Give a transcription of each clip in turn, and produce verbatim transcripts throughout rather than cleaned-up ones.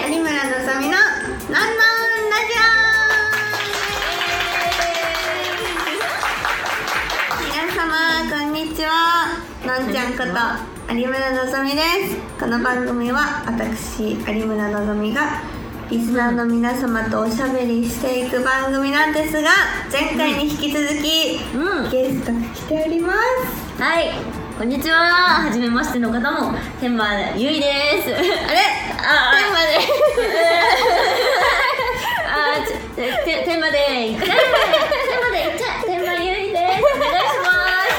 有村のぞみののんのんラジオ。皆様こんにちは、のんちゃんこと有村のぞみです。この番組は私有村のぞみがリスナーの皆様とおしゃべりしていく番組なんですが、前回に引き続き、うん、ゲストが来ております。 はい、こんにちは。はじめましての方も天馬ゆいです。あれ、 あ天馬であーちて天馬でいっちゃえ天馬でいっちゃえ天馬ゆいです。お願いします。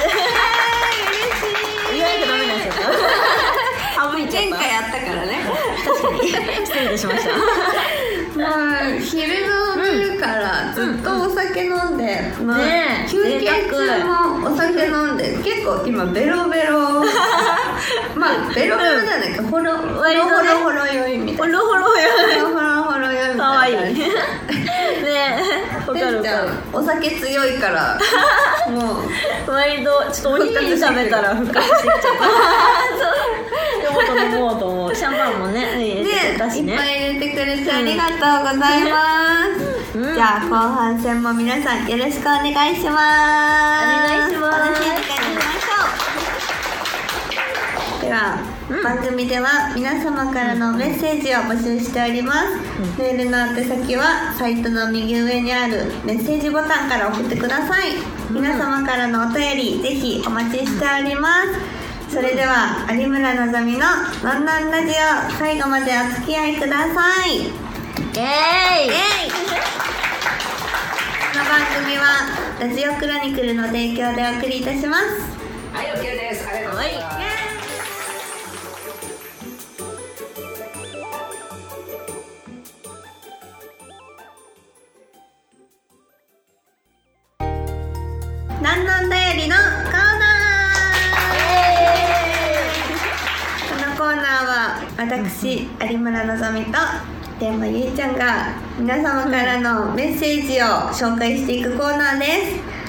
嬉しい。言わないとダメなんですよ。省いちゃった。 前回やったからね。 確かに失礼いたしました。 まあ、昼の昼からずっとお酒飲んで、うん、まあね、休憩中もお酒飲んで、結構今ベロベロまあベロベロじゃないか、ほろほろほろほろ酔いみたいな、ほろほろ酔いほろほろ酔いみたいな、かわいいねえ、わかるわかる。お酒強いからもう割とちょっとおにぎり食べたら復活してきちゃったそう飲もうと思う。シャンパンもね入れてくれたしね、 いっぱい入れてくれてありがとうございます、うん、じゃあ後半戦も皆さんよろしくお願いします。お願いします。 楽しんで帰りましょう。では、うん、番組では皆様からのメッセージを募集しております、うん、メールの宛先はサイトの右上にあるメッセージボタンから送ってください、うん、皆様からのお便りぜひお待ちしております。それでは有村のぞみののんのんラジオ、最後までお付き合いください。イエーイ、イエーイ。この番組はラジオクロニクルの提供でお送りいたします。 はい、 OK です。ありがとうございます。 のんのんだよりのコーナー。このコーナーは私有村のぞみと天馬ゆいちゃんが皆様からのメッセージを紹介していくコーナーです、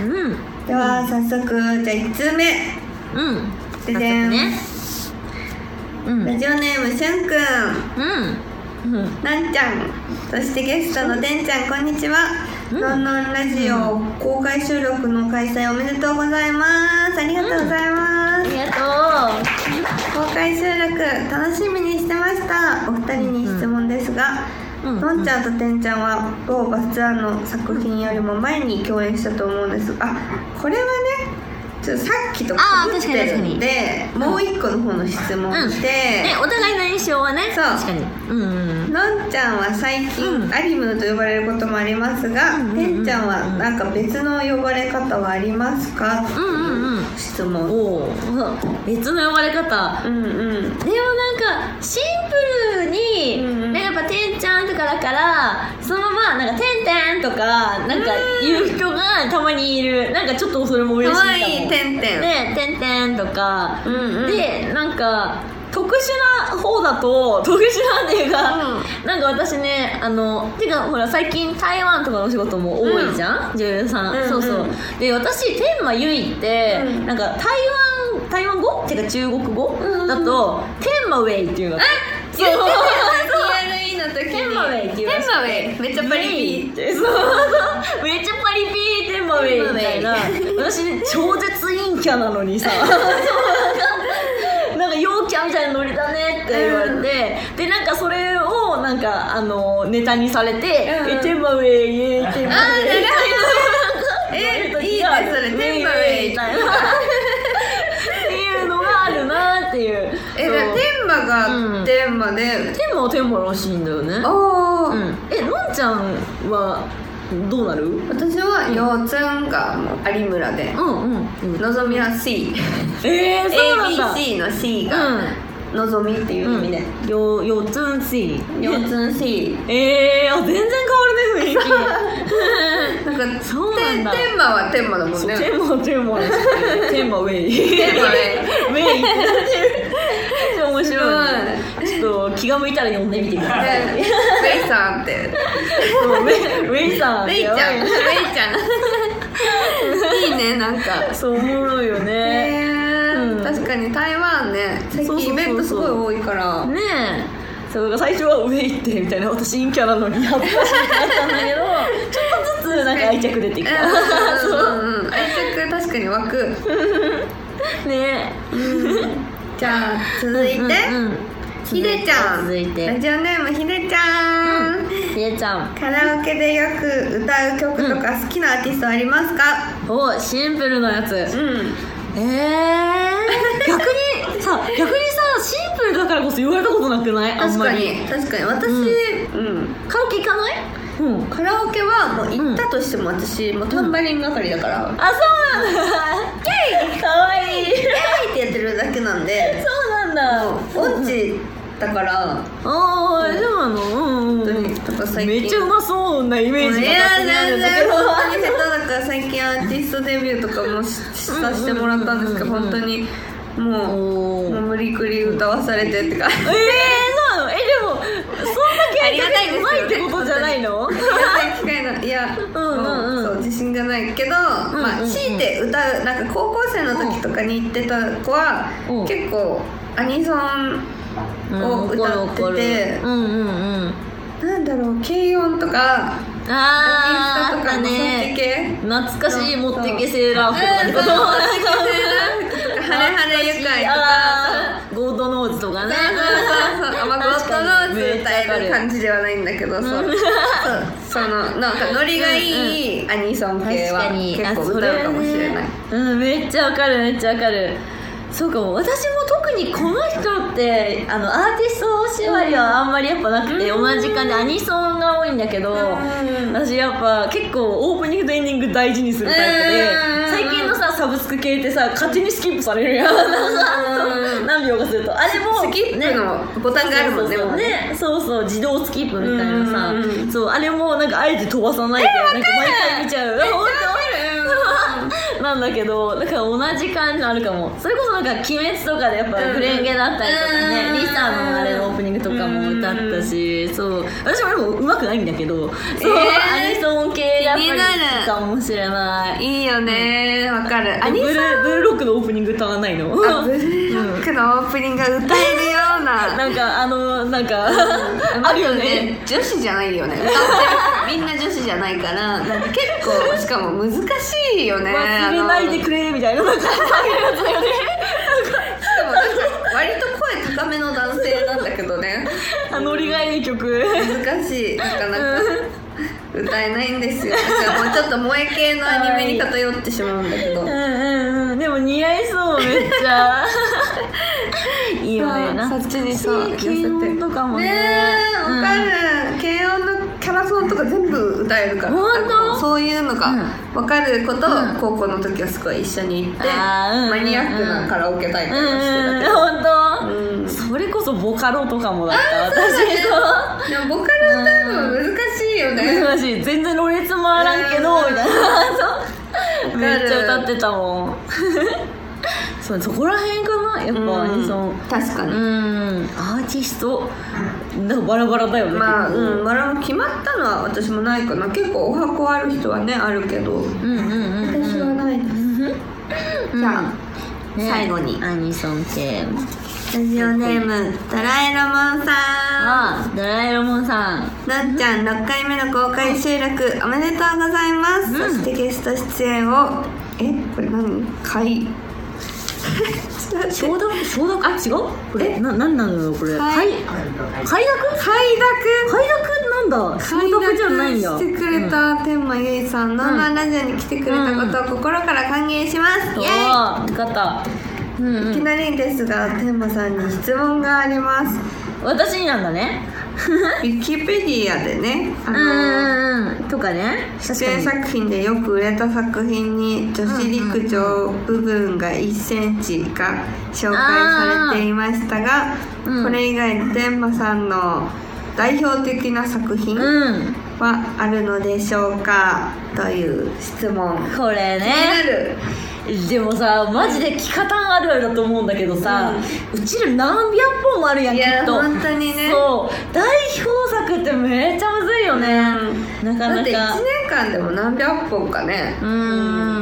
うん、では早速じゃあいち通目、うん、ででん、ね、うん、ラジオネームしゅんくん、うんうん、なんちゃん、そしてゲストのてんちゃん、こんにちは。のんのんラジオ公開収録の開催おめでとうございます。ありがとうございます、うん、ありがとう。 公開収録楽しみにしてました。お二人に質問ですが、うんうん、のんちゃんとてんちゃんは某バスツアーの作品よりも前に共演したと思うんですが、あ、これはねちょっとさっきと被ってるんで、もう一個の方の質問で、うんうん、 ね、お互いの印象はね、 そう確かに、うんうん、 のんちゃんは最近、うん、アリムと呼ばれることもありますが、うんうんうん、てんちゃんはなんか別の呼ばれ方はありますか、うんうんうん、質問。 お別の呼ばれ方、うんうん、でもなんかシンプルに、うんうん、なんかやっぱてんちゃんとかだからそのままなんかてんてんとかなんか言う人がたまにいる。なんかちょっとそれも嬉しいかも。かわいい、 てんてんね、てんてんとか、うんうん、でなんか特殊な方だと特殊なんていうか、うん、なんか私ね、あのてかほら最近台湾とかのお仕事も多いじゃん、うん、女優さん、うんうん、そうそうで私天馬ゆいって、うん、なんか台湾台湾語っていうか中国語、うん、だと天馬ウェイっていうの。 そう言ってたよ ティーアールイー の時に天馬ウェイっていう天馬ウェイめっちゃパリピってそうそうめっちゃパリピ天馬ウェイみたいな私ね超絶陰キャなのにさなんか陽キャみたいなノリだねって言われて、うん、でなんかそれをなんかあのネタにされて、うん、え天馬ウェイイエーイ天馬ウェイえいいねそれ天馬ウェイみたいなっていうのがあるなっていう。 えだから天馬が天馬で、 うん、天馬は天馬らしいんだよね。ああ、うん、えのんちゃんはどうなる？ 私はようつんがもう有村で、うんうん、のぞみは C えー、そうなんだエービーシー の C が、うん、のぞみっていう意味で、 うん、よよつん C よつん C えー、あ全然変わるね雰囲気なんかそうなんだ。天馬は天馬だもんね。 天馬は天馬天馬ウェイ天馬ウェイウェイって面白い、ね、ちょっと気が向いたら呼んでみてください。 ウェイさんってそうウェイさんウェイちゃんウェイちゃんいいね、なんかそうおもろいよね、 うん、確かに台湾ね最近イベントすごい多いからねえそう最初は上行ってみたいな、私陰キャなのに恥ずかしいってなったんだけどちょっとずつなんか愛着出てきた。 そう、うん、愛着確かに湧くねえ、うん、 じゃあ続いて、うんうんうん、ひでちゃん、 続いてラジオネームひでちゃん、 うん、ひでちゃん、 カラオケでよく歌う曲とか好きなアーティストありますか？ うん、お、シンプルなやつ、うん、えー、逆にさ逆にさシンプルだからこそ言われたことなくない？ 確かに確かに私、うんうん、 カラオケ行かない？ うん、カラオケはもう行ったとしても私もうタンバリン係だから、うん、 あ、そうなんだイェイかわいいイェイってやってるだけなんでそうなんだ、 音痴だから、 ああ、そうなの、うんうん、とか最近めっちゃうまそうなイメージが勝手にあるんだけど、 本当に下手だから最近アーティストデビューとかも し, させてもらったんですけど、本当にもう、もう無理くり歌わされてってか、えー、 そうなの？え、でもそんだけありがたいですよね、うまいってことじゃないの？ありがたい機会の、いや、うんうんうん、そう自信がないけど、うんうんうん、まあ強いて歌う、なんか高校生の時とかに行ってた子は、うん、結構アニソンを歌ってて、うんうんうん、なんだろう、軽音とかあーインスタとかもそっち系、 懐かしい持ってけセーラー服とかってこと、 持ってけセーラー服とかハレハレ愉快とかゴードノーズとかね、 そうそうそう、まあ、ゴードノーズ歌える感じではないんだけど、そうそうそのなんかノリがいいアニソン系は結構歌うかもしれない、 うん、めっちゃわかるめっちゃわかる。そうかも、私も特にこの人ってあのアーティスト縛りはあんまりやっぱなくて、うん、同じ時間でアニソンが多いんだけど、うん、私やっぱ結構オープニングとエンディング大事にするタイプで、うん、最近のさサブスク系ってさ勝手にスキップされるやん、うん、何秒かするとあれもスキップのボタンがあるもんね、 そうそうそう、ね、そうそう自動スキップみたいなさ、うん、そうあれもなんかあえて飛ばさないで、なんか毎回見ちゃう、なんだけど、だから同じ感じあるかも。それこそなんか鬼滅とかでやっぱフレンゲだったりとかね、うん、リサのあれのオープニングとかも歌ったし、うん、そう私もでも上手くないんだけど、そう、えー、アニソン系やっぱりいいかもしれない。 いいよね、わ、うん、かる。アニソンブルー、ブルーロックのオープニング歌わないの？ あ、ブルーロックのオープニングが歌えるような、 なんかあのなんか、うん、あるよね。 女子じゃないよね。歌ってるみんな女子じゃないから、なんか結構しかも難しいよね。 忘れないでくれみたいな感じのやつだよね。 でもなんか割と声高めの男性なんだけどね。 あ、ノリがいい曲。 難しい、なかなか歌えないんですよ。だからもうちょっと萌え系のアニメに偏ってしまうんだけど。うんうんうん。でも似合いそうめっちゃ。いいよね。 そっちにそう軽音とかもね。 ねえ、わかる。軽音のキャラソンとか全部歌えるから。 本当？ そういうのが分かることを、うん、高校の時はすごい一緒に行って、うん、マニアックなカラオケ大会をしてたけど、 うんうん、本当、うん、それこそボカロとかもだった私と。 でもボカロ歌うの難しいよね。 難しい、全然ろれつ回らんけどみたいな、めっちゃ歌ってたもん。そうそこら辺かなやっぱアニソン、 確かに、うん、 アーティストなんかバラバラだよね。 まあ、うん、バラ決まったのは私もないかな。結構お箱ある人はねあるけど、うんうんうんうん、私はないです、うん、じゃあ、ね、最後にアニソン系ラジオネームドラえもんさん。 あ、ドラえもんさん、 なっちゃんろっかいめの公開収録おめでとうございます、うん、そしてゲスト出演をえこれ何回承諾承諾あ違うこれな何なんだろうこれ。はい。快諾？ 快諾？ 快諾なんだ。承諾じゃないんだ。 してくれた天満ゆいさんのラジオに来てくれたことを心から歓迎します。 イエーイ。よかった。 うんうん、いきなりですが天満さんに質問があります。 私になんだね。 ウィキペディアでね、 あのー、とかね、 出演作品でよく売れた作品に女子陸上部分がいっセンチが紹介されていましたが、うん、これ以外に天満さんの代表的な作品はあるのでしょうか、という質問。 これね、 気になる。 でもさマジで聞かたんあるあるだと思うんだけどさ、うん、うちら何百本もあるやん。 いやきっと本当にね。 そう代表作ってめっちゃむずいよね、うん、なかなか。 だっていちねんかんでも何百本かね、 うん、 撮って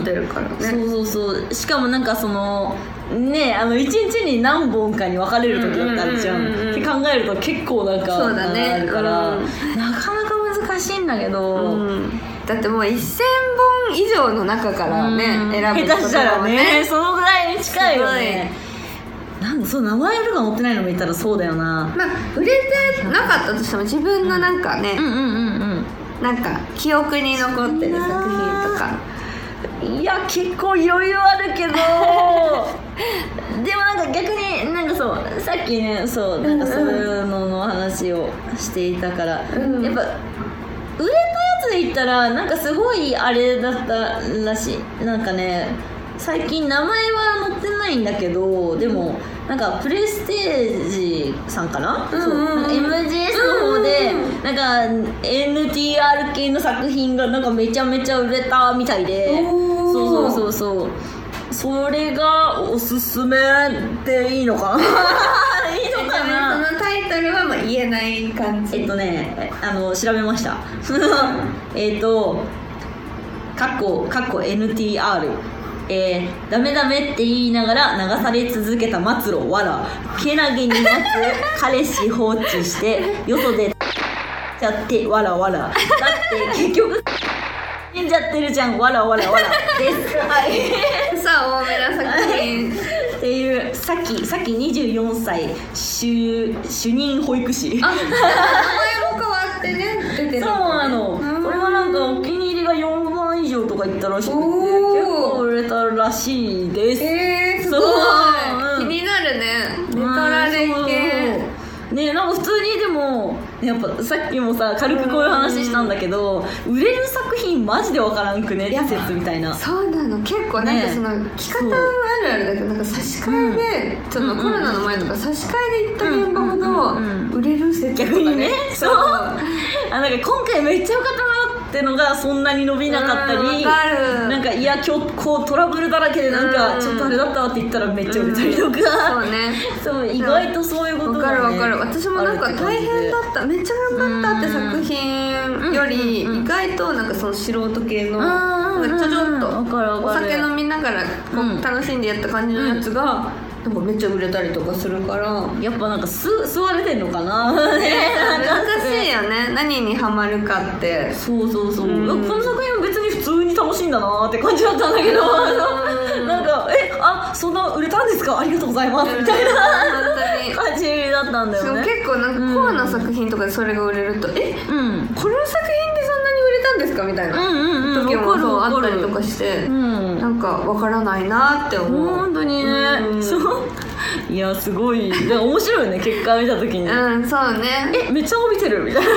ってるからね。 そうそうそうしかもなんかそのねあのいちにちに何本かに分かれる時だったじゃん、うんうんうん、って考えると結構なんかそうだね、 あるから、 うん、 なかなか難しいんだけど、うん、 だってもうせんぼん以上の中からね、うん、選ぶ下手したらねそのぐらいに近いよね。なんそう名前とか載ってないのもいたらそうだよな。 まあ売れてなかったとしても自分のなんかね、うんうんうんうんなんか記憶に残ってる作品とか。 いや結構余裕あるけどでもなんか逆になんかそうさっきねそうなんかそういうのの話をしていたから、うんうん、やっぱ売れたやつで言ったらなんかすごいあれだったらしい。なんかね最近名前は載ってないんだけどでもなんかプレステージさんかな、うんうん、そうなんか エムジーエス の方で、うんうん、なんか エヌティーアール 系の作品がなんかめちゃめちゃ売れたみたいでそうそうそうそうそれがおすすめっていいのかないいのかな。 そのタイトルはまあ言えない感じ。 えっとねあの調べましたえっとカッコカッコ エヌティーアールえー、ダメダメって言いながら流され続けた末路わらけなげに待つ彼氏放置してよそでちゃってわらわらだって結局死んじゃってるじゃんわらわらわらですはいさあ多めな作品っていうさっきさっきにじゅうよんさい主主任保育士あ名前も変わってね出てるそうなのこれはなんかお気に入りがよんばん以上とか言ったらしくて結構売れたらしいです。 えー、すごい、うん、気になるねネトラレ系ねなんか普通にでもやっぱさっきもさ軽くこういう話したんだけど売れる作品マジでわからんくねって説みたいな。 そうなの結構なんかその着方はあるあるだけどなんか差し替えで、うん、ちょっとコロナの前とか差し替えで行った現場ほど売れる説とかね、 逆にねそうあなんか今回めっちゃ良かったなってのがそんなに伸びなかったり、うん、 かるなんかいや今日こうトラブルだらけでなんかちょっとあれだったわって言ったらめっちゃ売れたりとか、うん、 そうねそう意外とそういうことが、ね、 分かる分かる。私もなんか大変だっためっちゃ頑張ったって作品より意外となんかその素人系のなんかちょちょっとお酒飲みながらこう楽しんでやった感じのやつがなんかめっちゃ売れたりとかするからやっぱなんかす吸われてんのかなね難しいよね何にハマるかって。 そうそうそう、うん、この作品は別に普通に楽しいんだなって感じだったんだけどなんかえあそんな売れたんですかありがとうございますみたいな感じだったんだよね。 結構なんかコアな作品とかでそれが売れると、うん、え、うん、この作品でそんなに売れたんですかみたいな、うんうんうん、時もそうあったりとかして、うん、なんかわからないなって思う本当にね、うん、そういやすごい面白いね結果見た時にうんそうねえめっちゃ伸びてるみたいな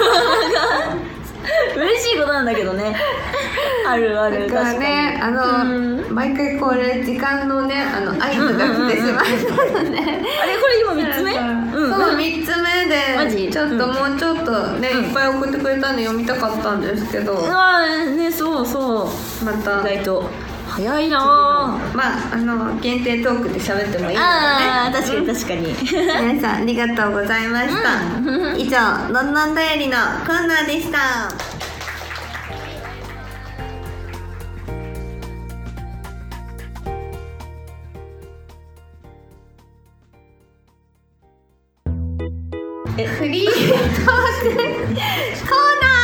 嬉しいことなんだけどねあるあるだからねあの、うん、毎回これ時間のねあの合図が来てしまったので、ね、 あれこれ今みっつめ、 うん、そうみっつめでマジちょっともうちょっとね、うん、いっぱい送ってくれたんで読みたかったんですけどああねそうそうまた意外と早いなまああの限定トークで喋ってもいいのでねああ確かに確かに皆さんありがとうございました、うん、以上のんのんだよりのコーナーでした。えフリートークコーナー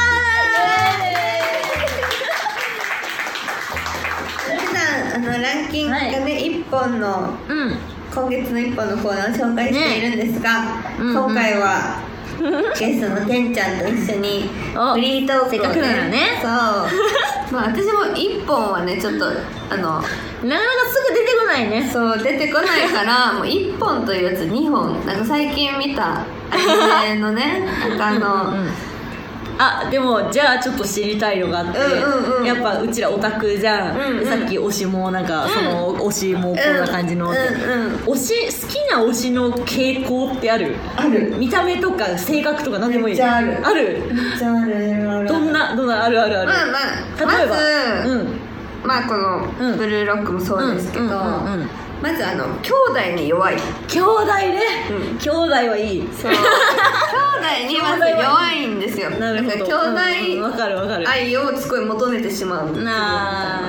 あのランキングがね、はい、いっぽんの、うん、今月のいっぽんのコーナーを紹介しているんですが、ねうんうん、今回はゲストのてんちゃんと一緒にフリートークをね、せっかくならねそうまあ私もいっぽんはねちょっとあのなかなかすぐ出てこないねそう出てこないからもういっぽんというやつにほんなんか最近見たアニメのねなんかあのうん、うんあでもじゃあちょっと知りたいのがあって、うんうんうん、やっぱうちらオタクじゃん、うんうん、さっき推しもなんか、うん、その推しもこんな感じの、うんうんうん、推し好きな推しの傾向ってある？ ある見た目とか性格とか何でもいいめっちゃあるあるめっちゃあるどんなどんなあるあるあるまあまあ例えば、まず、うん、まあこのブルーロックもそうですけど、うんうんうんうんまずあの兄弟に弱い兄弟ね、うん、兄弟はいいそう兄弟にまず弱いんですよなるほど兄弟わかるわかる愛をすごい求めてしまうな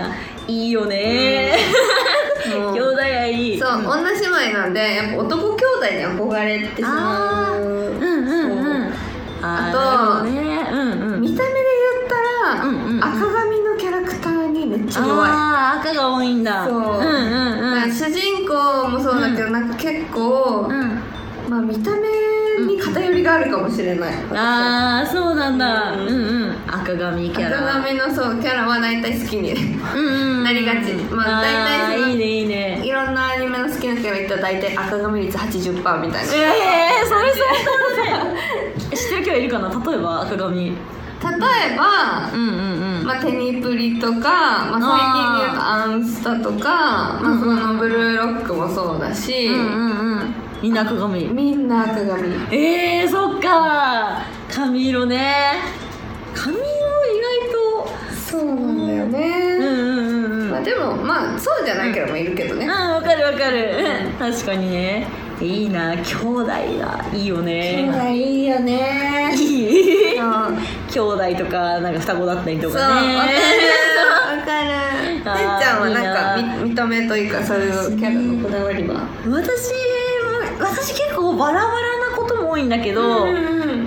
いいよね、うん、兄弟愛いい。 そう、うん、女姉妹なんでやっぱ男兄弟に憧れてしまう。うんうんうん。あと、ねうんうん、見た目で言ったら、うんうんうん、赤髪のキャラクターにめっちゃ弱い。 あー赤が多いんだ。そう、うんうんうん、 主人公もそうだけど、うん、なんか結構、うん、まあ見た目に偏りがあるかもしれない、うん、 ああそうなんだ、うんうん、赤髪キャラ赤髪のそうキャラは大体好きになりがち、うんうん、まあ大体そのいいねいいね、 いろんなアニメの好きなキャラ言ったら大体赤髪率 はちじゅっパーセント みたいな。 ええー、それそうだね知ってるキャラいるかな。例えば赤髪、例えば、うんうんうん、まあ、テニプリとか、まあ、最近で言うとアンスタとか、まあ、そのブルーロックもそうだし、うんうんうん、 みんな赤髪。 みんな赤髪。 えー、そっか髪色ね。髪色意外とそうなんだよね。うんうんうん、まあ、でもまあそうじゃないけどもいるけどね。 うん、わかるわかる、うん、確かにね。いいな、兄弟だ、いいよね。 兄弟いいよね。 いい兄弟とかなんか双子だったりとかね。そう、わかるわかる。てっちゃんはなんか見た目というかそういうキャラのこだわりは。 私私結構バラバラなことも多いんだけど、うんうん、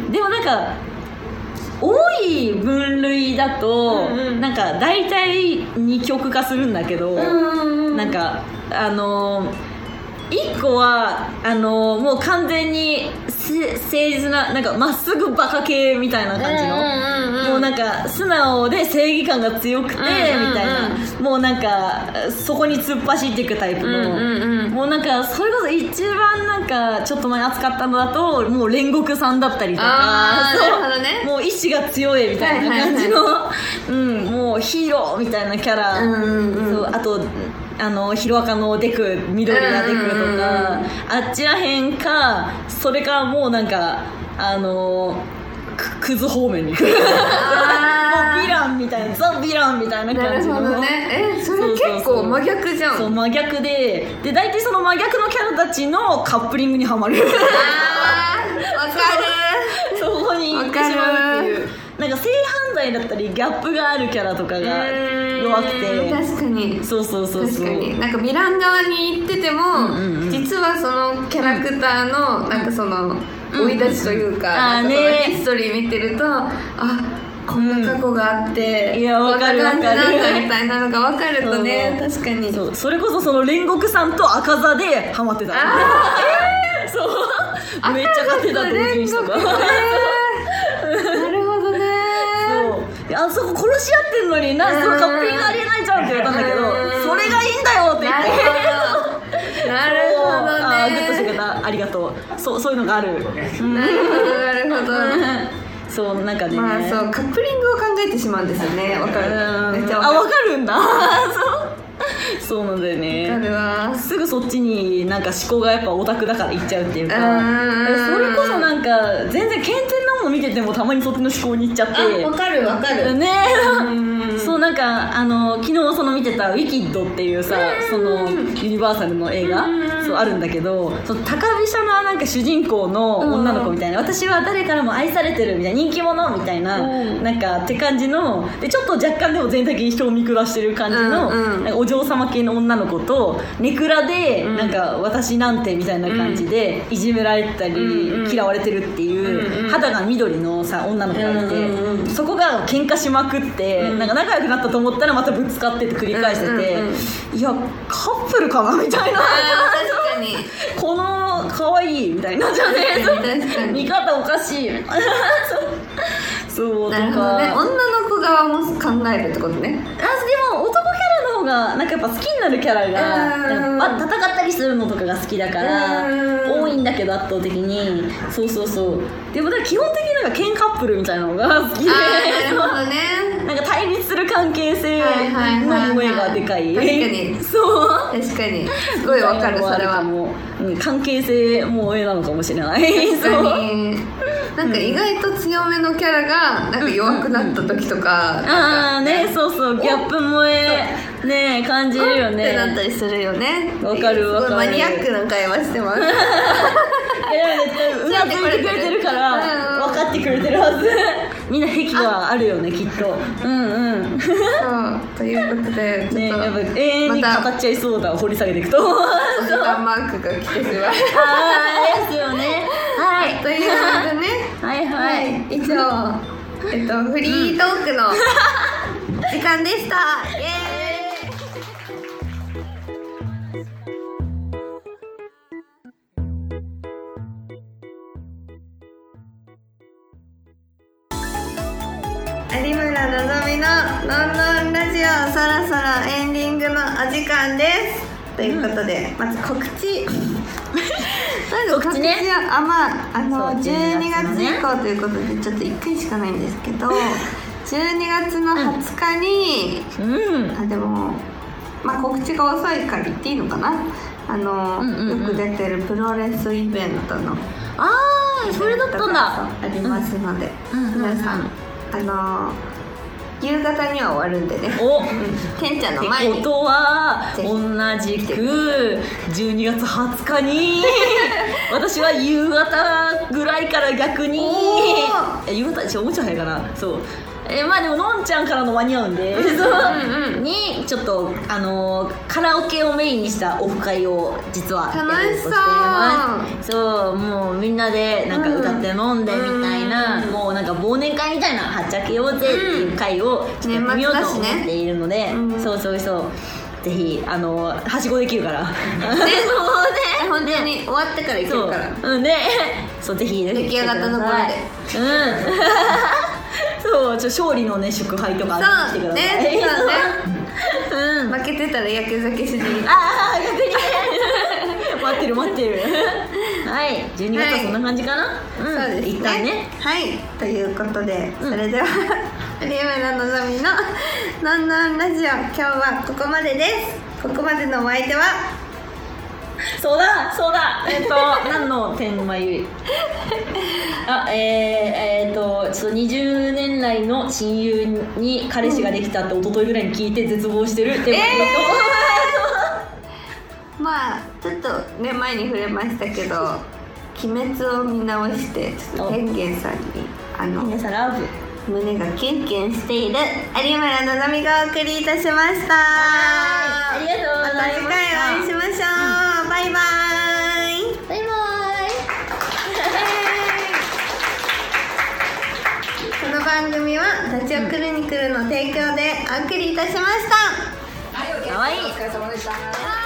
でもなんか多い分類だと、うんうん、なんか大体二極化するんだけど、うんうん、なんかあのいっこはあのもう完全に誠実ななんかまっすぐバカ系みたいな感じの、うんうんうん、もうなんか素直で正義感が強くて、うんうんうん、みたいな、もうなんかそこに突っ走っていくタイプの、うんうんうん、もうなんかそれこそ一番なんかちょっと前扱ったのだともう煉獄さんだったりとか、そうなるほどね、もう意志が強いみたいな感じの、はいはいはい、うん、もうヒーローみたいなキャラ、うんうんうん、そうあとあのヒロアカのデク緑がデクとか、うんうんうん、あっちらへんか、それからもうなんかあのク, クズ方面に来るもうヴィランみたいな、ザ・ヴィランみたいな感じの。 なるほどね。え、それ結構真逆じゃん。 そう真逆で、で大体その真逆のキャラたちのカップリングにはまる。あー、 わかる。 そこに行ってしまうっていう。なんか性犯罪だったりギャップがあるキャラとかが弱くて、 確かにそうそうそうそう、 確かになんかヴィラン側に行ってても、うんうんうん、実はそのキャラクターのなんかその生い立ちというか、うん、なんかそのヒストリー見てると、あ、こんな過去があって、うん、いや分かる分かるみたいなのが分かるとね、確かにそ, それこそその煉獄さんと赤座でハマってた。あえー、そうめっちゃ勝てた同人誌とか。 なるほどね。 そうあそこ殺し合ってんのにな、そのカップリングありえないじゃんって言われたんだけど、それがいいんだよって言って。 なるほどね。 あグッとしてくれた、ありがとう。そうそういうのがある。 なるほどなるほど。 そうなんかね、 まあそうカップリングを考えてしまうんですよね。わかる。めっちゃわかる。 あわかるんだ。そうそうなんだよね。 わかるわ。 すぐそっちになんか思考がやっぱオタクだからいっちゃうっていうか、それこそなんか全然健全なもの見ててもたまにそっちの思考に行っちゃって。 あわかるわかるね。そうなんかあの昨日その見てたウィキッドっていうさ、そのユニバーサルの映画そうあるんだけど、その高飛車ななんか主人公の女の子みたいな、私は誰からも愛されてるみたいな人気者みたいな、なんかって感じので、ちょっと若干でも全体的に人を見下してる感じの、うんうん、なんかお嬢様系の女の子とネクラで、うん、なんか私なんてみたいな感じでいじめられたり、うん、嫌われてるっていう、うん、肌が緑のさ女の子がいて、うん、そこが喧嘩しまくって、うん、なんか仲良くなったと思ったらまたぶつかってって繰り返してて、うんうんうん、いやカップルかなみたいな、 確かにこの可愛いみたいなじゃね確かに見方おかしいそうなるほどね。女の子側も考えるってことね。 あでも男キャラの方がなんかやっぱ好きになるキャラが戦ったりするのとかが好きだから多いんだけど圧倒的にそうそうそう。でもだから基本的になんかケンカップルみたいなのが好きで、 あなるほどね。 なんか対立する関係性の萌えがでかい。 確かにそう確かにすごいわかる。それはもう、うん、関係性萌えなのかもしれない。 確かになんか意外と強めのキャラがなんか弱くなった時とか、うんうん、 ああねそうそうギャップ萌えね感じるよねってなったりするよね。 わかるわかる。 マニアックな会話してますうなずいてくれてるから分かってくれてるはず。みんな癖があるよねきっと。うんうんそうということでちょっと、ね、 やっぱ永遠に語っちゃいそうだ、掘り下げていくとお時間マークが来てしまう。 ああですよね。はいということでねはいはい、はい、 以上えっとフリートークの時間でした。イエーイ。有村のぞみののんのんラジオ、そろそろエンディングのお時間ですということで、うん、まず告知告知ね、あ、まあ、あのじゅうにがつ以降ということでちょっといっかいしかないんですけどじゅうにがつのはつかに、うん、あでも、まあ、告知が遅いから言っていいのかな、あの、うんうんうん、よく出てるプロレスイベントのあーそれだったんだありますので、うん、皆さん、うんうんうん、あの夕方には終わるんでね。お、うん、ケンちゃんの前に。ってことは同じくじゅうにがつはつかに私は夕方ぐらいから逆に夕方ちょもうちょい早いかな。そうえまあでものんちゃんからの間に合うんで、うんうん、にちょっとあのー、カラオケをメインにしたオフ会を実はやろうとしています。そうもうみんなでなんか歌って飲んでみたいな、うん、もうなんか忘年会みたいなはっちゃけようぜっていう会をちょっとやってみようと思っているので、ね、うん、そうそうそうぜひあのはしごできるからねそうね本当に終わってから行けるからそううんねそうぜひ出来上がったところでうんそうちょ勝利のね祝杯とか来てください。そうねそうね、うん、負けてたらやけ酒しにああ逆に待ってる待ってるはいじゅうにがつはそんな感じかな、はい、うん、そうですね一旦ねはいということで、うん、それでは有村のぞみののんのんラジオ今日はここまでです。ここまでのお相手はそうだそうだえっ、ー、と何の天眉あえー、えー、とちょっとにじゅうねん来の親友に彼氏ができたって一昨日ぐらいに聞いて絶望してる天眉だと、 えー、まあちょっとね前に触れましたけど鬼滅を見直してちょっと天元さんにあの天元さんラブ胸がキュンキュンしている有村のぞみがお送りいたしました。 ありがとうございました。また次回お会いしましょう、うん、バイバイバイバイこの番組はダチョウクルニクルの提供でお送りいたしました。 はい、お疲れ様でした。